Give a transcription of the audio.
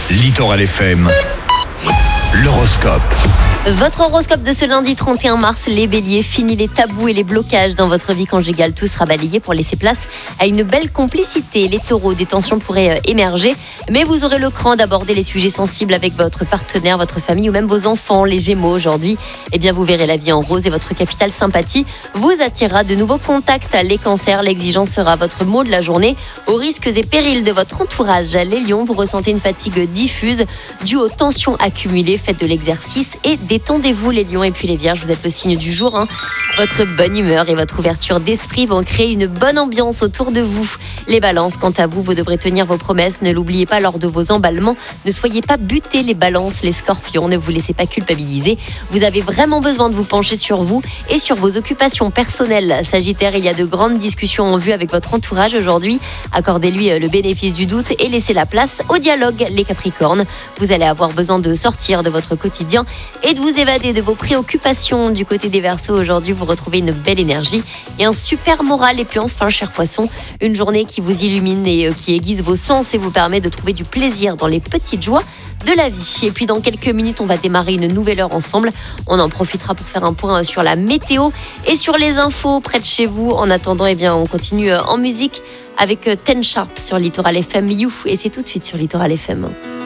Littoral FM, l'horoscope. Votre horoscope de ce lundi 31 mars, les béliers, fini les tabous et les blocages dans votre vie conjugale. Tout sera balayé pour laisser place à une belle complicité. Les taureaux, des tensions pourraient émerger, mais vous aurez le cran d'aborder les sujets sensibles avec votre partenaire, votre famille ou même vos enfants. Les gémeaux, aujourd'hui, vous verrez la vie en rose et votre capitale sympathie vous attirera de nouveaux contacts. Les cancers, l'exigence sera votre mot de la journée. Aux risques et périls de votre entourage, les lions, vous ressentez une fatigue diffuse due aux tensions accumulées. Faites de l'exercice et détendez-vous les lions. Et puis les vierges, vous êtes le signe du jour. Votre bonne humeur et votre ouverture d'esprit vont créer une bonne ambiance autour de vous. Les balances, quant à vous, vous devrez tenir vos promesses. Ne l'oubliez pas lors de vos emballements. Ne soyez pas butés les balances. Les scorpions, ne vous laissez pas culpabiliser. Vous avez vraiment besoin de vous pencher sur vous et sur vos occupations personnelles. Sagittaire, il y a de grandes discussions en vue avec votre entourage aujourd'hui. Accordez-lui le bénéfice du doute et laissez la place au dialogue. Les capricornes, vous allez avoir besoin de sortir de votre quotidien et de vous évader de vos préoccupations. Du côté des Verseaux, aujourd'hui, vous retrouvez une belle énergie et un super moral. Et puis enfin, chers poissons, une journée qui vous illumine et qui aiguise vos sens et vous permet de trouver du plaisir dans les petites joies de la vie. Et puis dans quelques minutes, on va démarrer une nouvelle heure ensemble. On en profitera pour faire un point sur la météo et sur les infos près de chez vous. En attendant, on continue en musique avec Ten Sharp sur Littoral FM You. Et c'est tout de suite sur Littoral FM.